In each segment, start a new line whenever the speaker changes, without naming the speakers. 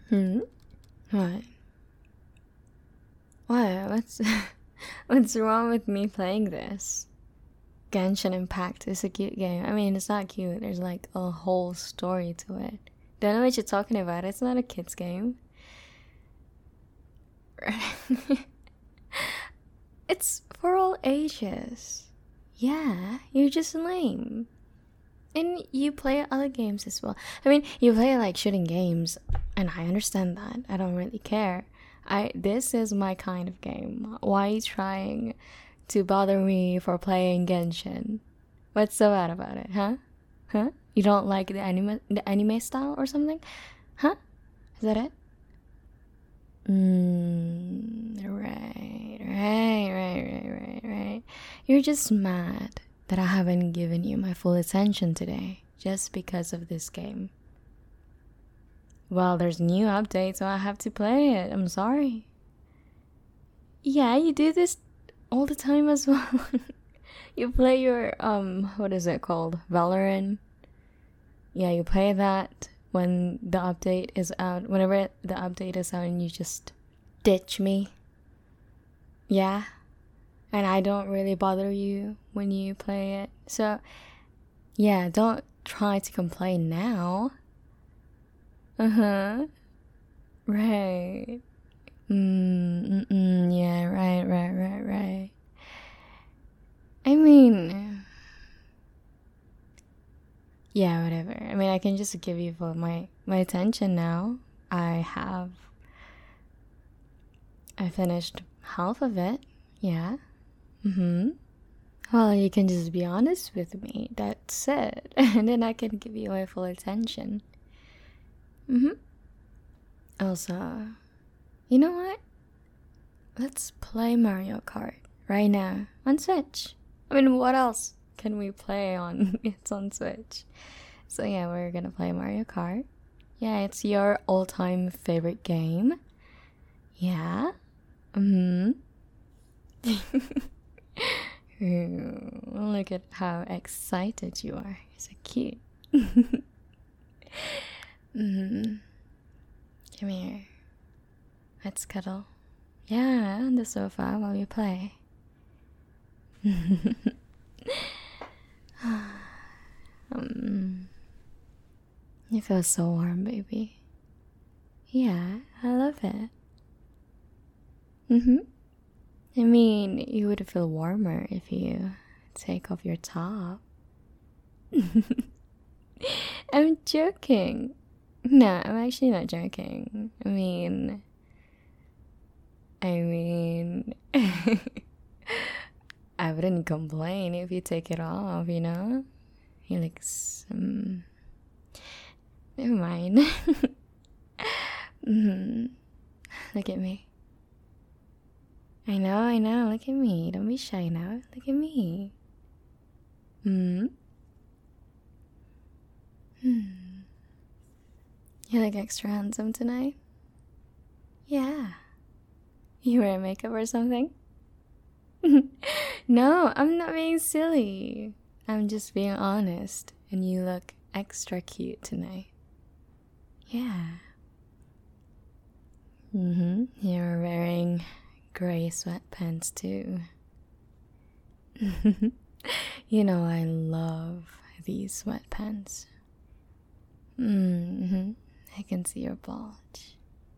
Hmm? What? What? What's what's wrong with me playing this? Genshin Impact is a cute game. I mean, it's not cute. There's like a whole story to it. Don't know what you're talking about. It's not a kid's game. It's for all ages. Yeah, you're just lame. And you play other games as well. I mean, you play like shooting games, and I understand that. I don't really care. This is my kind of game. Why are you trying to bother me for playing Genshin? What's so bad about it, huh? Huh? You don't like the anime style or something? Huh? Is that it? Right. You're just mad that I haven't given you my full attention today just because of this game. Well, there's new updates, so I have to play it. I'm sorry. Yeah, you do this all the time as well. You play your what is it called? Valorant. Yeah, you play that when the update is out. Whenever the update is out and you just ditch me. Yeah. And I don't really bother you when you play it. So, yeah, don't try to complain now. Uh-huh. Right. Yeah, right. I mean, yeah, whatever. I mean, I can just give you full my attention now. I finished half of it. Yeah. Mm-hmm. Well, you can just be honest with me. That's it. And then I can give you my full attention. Mm-hmm. Also, you know what? Let's play Mario Kart right now on Switch. I mean, what else can we play on? It's on Switch. So yeah, we're gonna play Mario Kart. Yeah, it's your all-time favorite game. Yeah. Mm-hmm. Look at how excited you are. You're so cute. Mm-hmm. Come here. Let's cuddle. Yeah, on the sofa while we play. You feel so warm, baby. Yeah, I love it. Mm-hmm. I mean, you would feel warmer if you take off your top. I'm joking. No, I'm actually not joking. I mean, I wouldn't complain if you take it off, you know? He looks, never mind. Mm-hmm. Look at me. I know, look at me. Don't be shy now. Look at me. Hmm? You look extra handsome tonight? Yeah. You wear makeup or something? No, I'm not being silly. I'm just being honest. And you look extra cute tonight. Yeah. You're wearing gray sweatpants too. You know I love these sweatpants. I can see your bulge.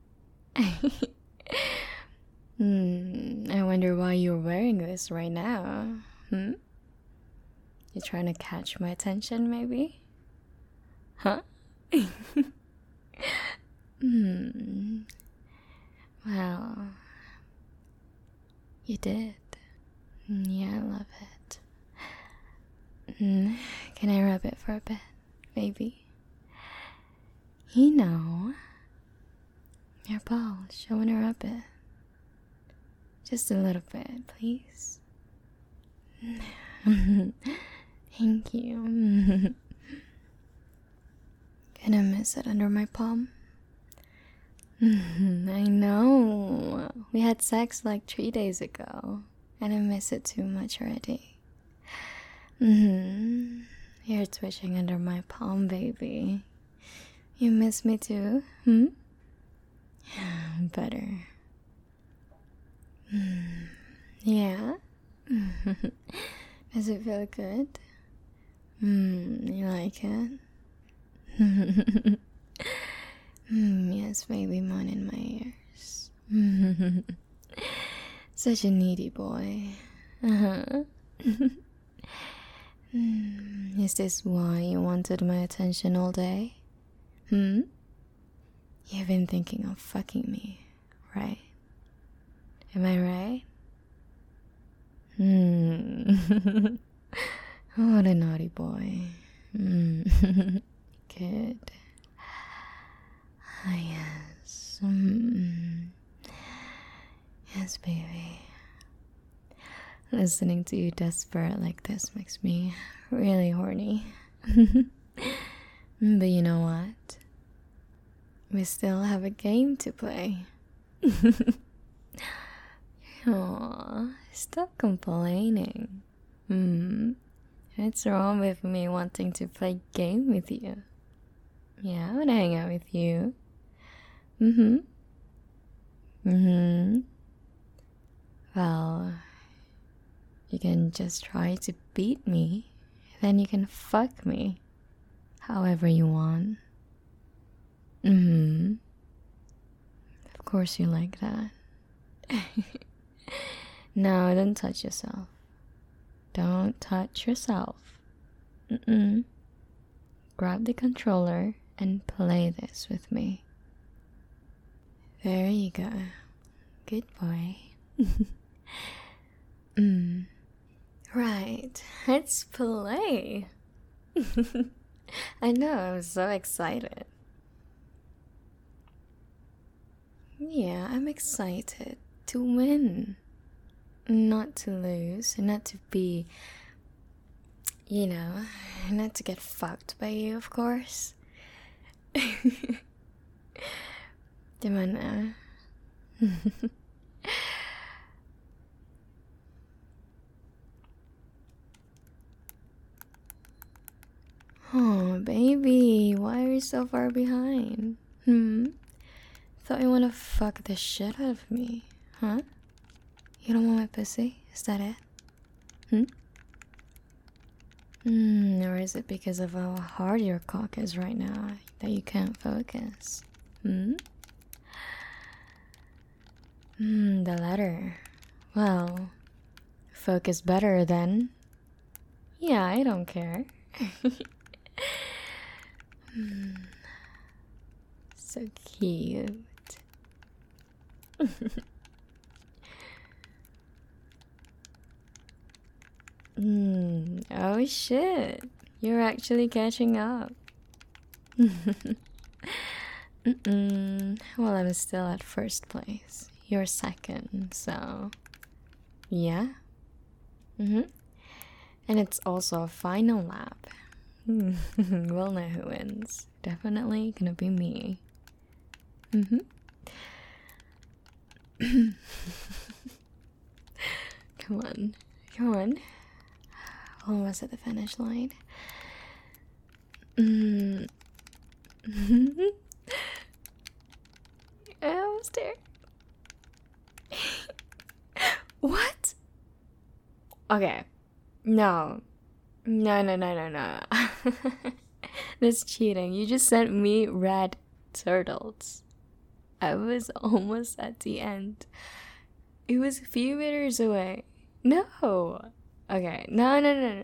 I wonder why you're wearing this right now. You're trying to catch my attention, maybe? Huh? Well, you did. Yeah, I love it. Can I rub it for a bit, maybe? You know, your balls. I want to rub it. Just a little bit, please. Thank you. Gonna miss it under my palm. I know. We had sex like 3 days ago, and I miss it too much already. You're twitching under my palm, baby. You miss me too? Better. Yeah? Does it feel good? You like it? Yes, baby, mine in my ears. Such a needy boy. Is this why you wanted my attention all day? You've been thinking of fucking me, right? Am I right? What a naughty boy. Good. Ah, yes. Yes, baby. Listening to you desperate like this makes me really horny. But you know what? We still have a game to play. Aww, stop complaining. What's wrong with me wanting to play game with you? Yeah, I wanna hang out with you. Well, you can just try to beat me, then you can fuck me however you want. Of course you like that. No, don't touch yourself. Don't touch yourself. Grab the controller and play this with me. There you go. Good boy. Right, let's play. I know, I'm so excited. Yeah, I'm excited to win. Not to lose, not to be, not to get fucked by you, of course. Dimana. Oh, baby, why are you so far behind? Thought you wanna fuck the shit out of me, huh? You don't want my pussy? Is that it? Or is it because of how hard your cock is right now that you can't focus? The latter. Well, focus better then. Yeah, I don't care. So cute. Oh shit, you're actually catching up. Well, I'm still at first place. You're second, so yeah. And it's also a final lap. We'll know who wins. Definitely gonna be me. Come on. Almost at the finish line. Almost there. What? Okay. No. That's cheating. You just sent me red turtles. I was almost at the end. It was a few meters away. No. Okay. No.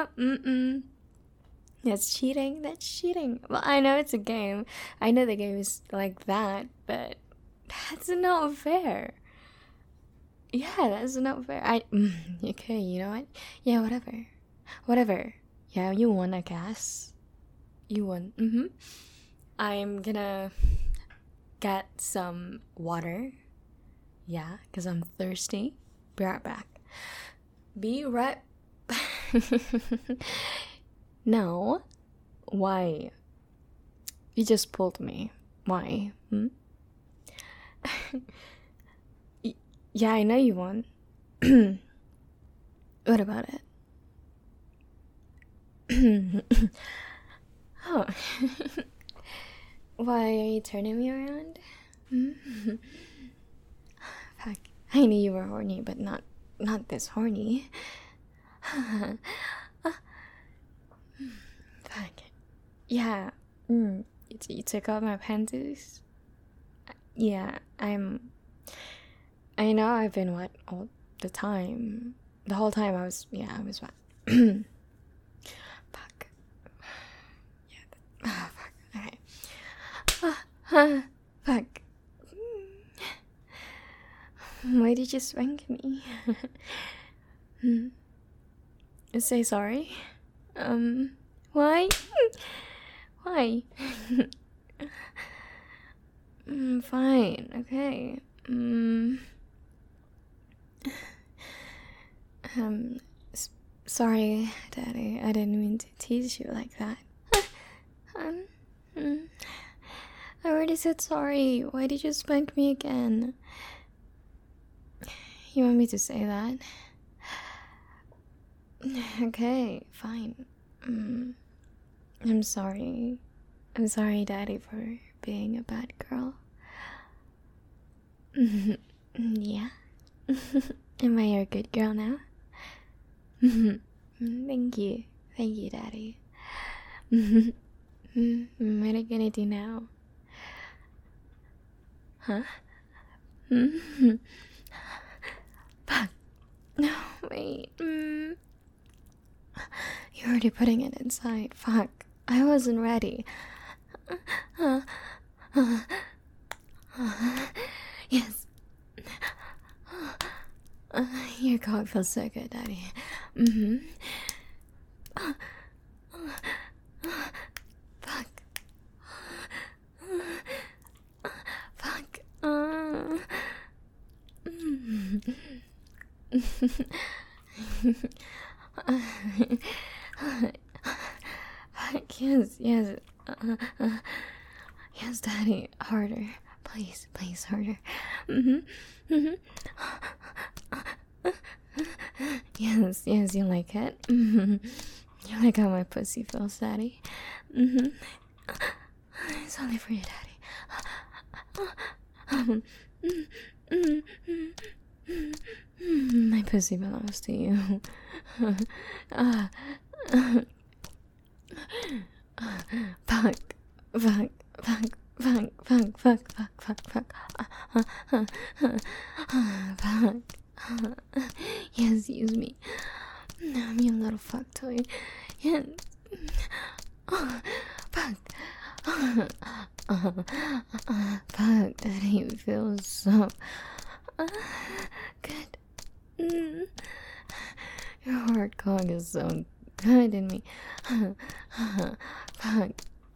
That's cheating. Well, I know it's a game. I know the game is like that, but that's not fair. Yeah, that's not fair. Okay, you know what? Yeah, whatever. Yeah, you won, I guess. You won. I'm gonna get some water. Yeah, because I'm thirsty. Be right back. No. Why? You just pulled me. Why? Yeah, I know you won. What about it? Oh. Why are you turning me around? Mm. Fuck. I knew you were horny, but not this horny. Fuck. Yeah. You took off my panties. Yeah, I know I've been wet all the time. The whole time I was wet. Fuck. Yeah. Fuck. Okay. Fuck. Why did you spank me? Say sorry. Why? Why? Fine. Okay. Sorry, Daddy. I didn't mean to tease you like that. I already said sorry. Why did you spank me again? You want me to say that? Okay, fine. I'm sorry. I'm sorry, Daddy, for being a bad girl. Yeah. Am I your good girl now? Thank you. Thank you, Daddy. What are you gonna do now? Huh? Fuck. No, wait. You're already putting it inside. Fuck. I wasn't ready. Yes. Your cock feels so good, Daddy. Fuck. Fuck. Yes, yes. Yes, Daddy. Harder. Please, please, harder. Yes, yes, you like it. You like how my pussy feels, Daddy. It's only for you, Daddy. My pussy belongs to you. Fuck, fuck, fuck, fuck, fuck, fuck, fuck, fuck, fuck. Yes, use me. I'm your little fuck toy. Yes. Fuck. Fuck, Daddy feels so good. Your hard cock is so good in me. Fuck.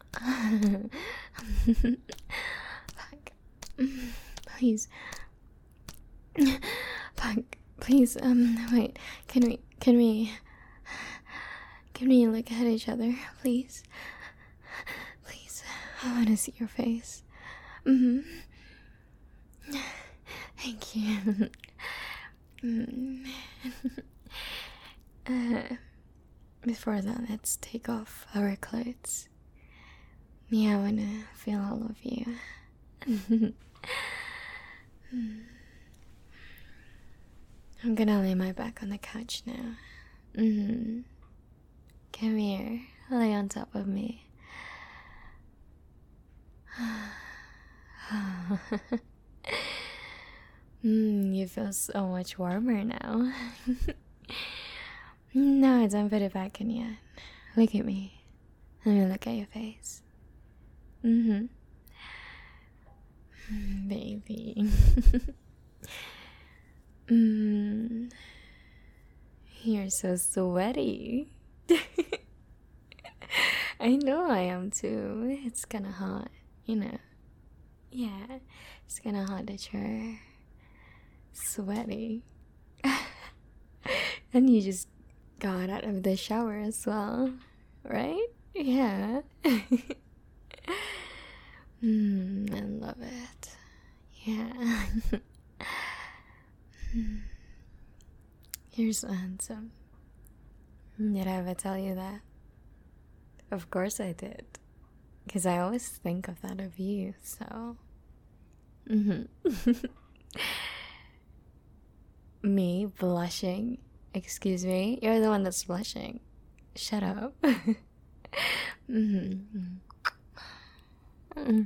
Fuck. Please. Fuck. Please, wait. Can we look at each other, please? Please. I wanna see your face. Thank you. Before that, let's take off our clothes. Yeah, I wanna feel all of you. I'm gonna lay my back on the couch now. Come here, lay on top of me. You feel so much warmer now. No, don't put it back in yet. Look at me. Let me look at your face. Baby. You're so sweaty. I know I am too. It's kinda hot, you know. Yeah, it's kinda hot that you're sweaty. And you just got out of the shower as well, right? Yeah. I love it. Yeah. You're so handsome. Did I ever tell you that? Of course I did. Because I always think of that of you, so... Mm-hmm. Me blushing? Excuse me? You're the one that's blushing. Shut up. Mm-hmm. Mm-hmm.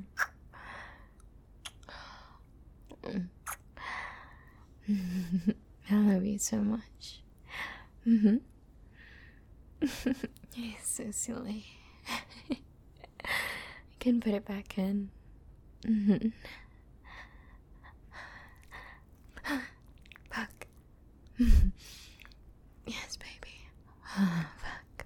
I love you so much. Mm-hmm. You're so silly. I can put it back in. Mm-hmm. Fuck. Yes, baby. Fuck.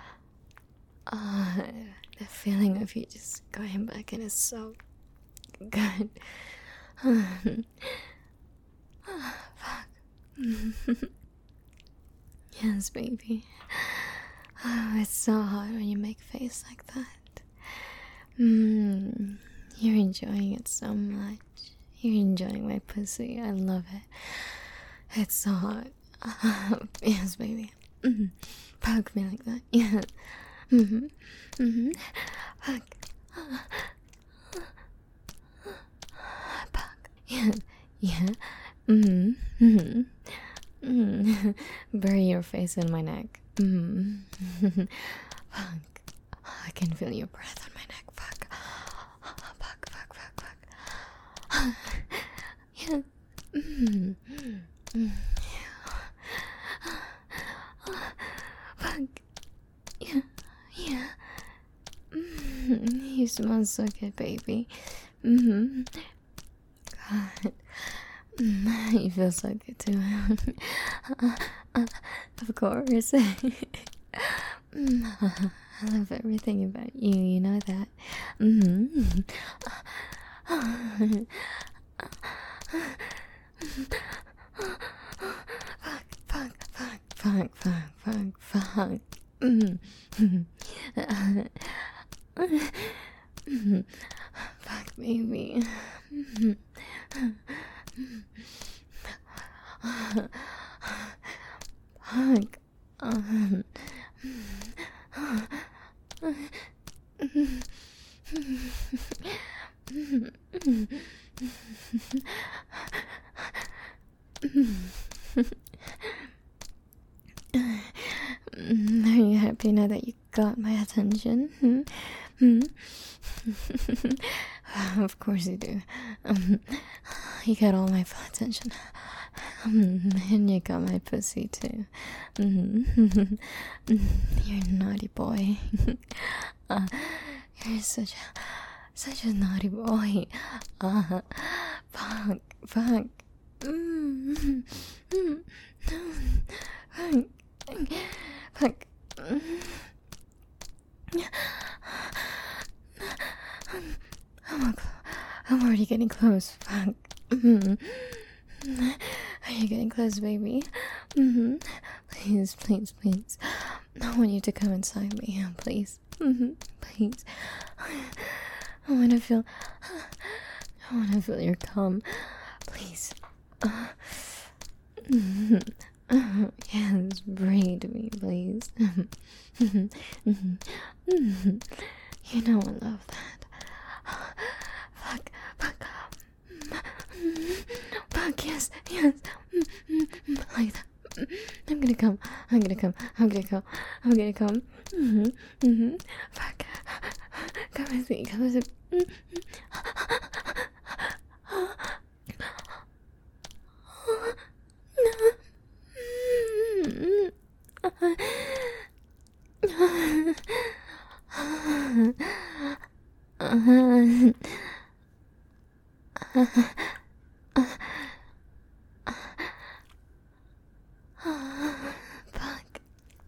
The feeling of you just going back in is so good. Fuck. Yes, baby. Oh, it's so hard when you make face like that. You're enjoying it so much. You're enjoying my pussy. I love it. It's so hot. Yes, baby. Poke me like that. Yeah. Poke. Poke. Yeah. Yeah. Bury your face in my neck. Fuck. I can feel your breath on my neck. Fuck. Fuck. Yeah. Fuck. Yeah. You smell so good, baby. God. You feel so good too. Of course. I love everything about you, you know that. Fuck. Fuck, baby. Fuck. Are you happy now that you got my attention? Of course you do. You got all my full attention. And you got my pussy too. You're a naughty boy. You're such a naughty boy. Fuck. Fuck. Fuck. I'm already getting close. Fuck. Are you getting close, baby? Please. I want you to come inside me, please. Please. I want to feel your cum. Please. Yes, breathe me, please. You know I love that. Fuck. Fuck, yes. Like that. I'm gonna come. Fuck. Come with me. Fuck.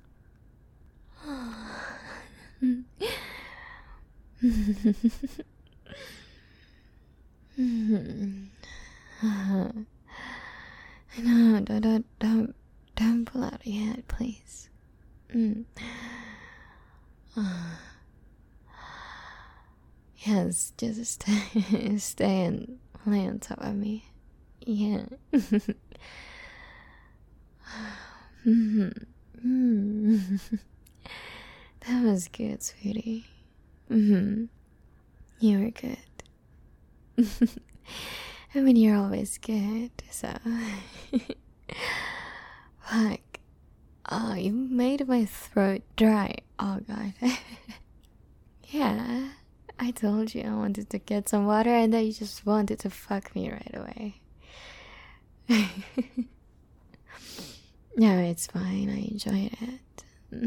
No, don't pull out your head, please. Yes, just stay and lay on top of me. Yeah. That was good, sweetie. You were good. I mean, you're always good, so. Fuck. Oh, you made my throat dry. Oh, God. Yeah, I told you I wanted to get some water and then you just wanted to fuck me right away. No, it's fine. I enjoyed it.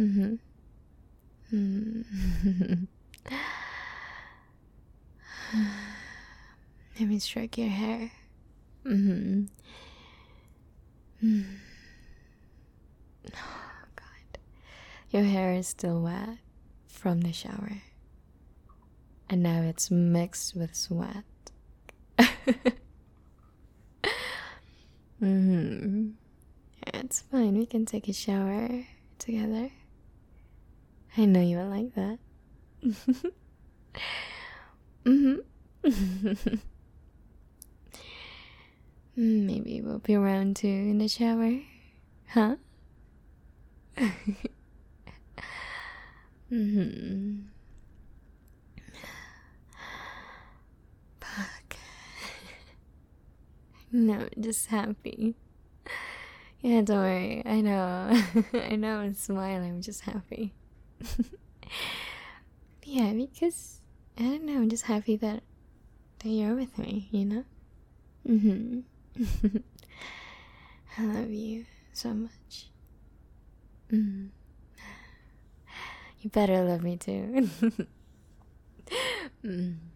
Let me stroke your hair. Oh, God. Your hair is still wet from the shower. And now it's mixed with sweat. It's fine. We can take a shower together. I know you will like that. Maybe we'll be around too in the shower. Huh? Fuck. No, I'm just happy. Yeah, don't worry. I know. I know I'm smiling. I'm just happy. Yeah, because I don't know. I'm just happy that you're with me. You know. I love you so much. You better love me too.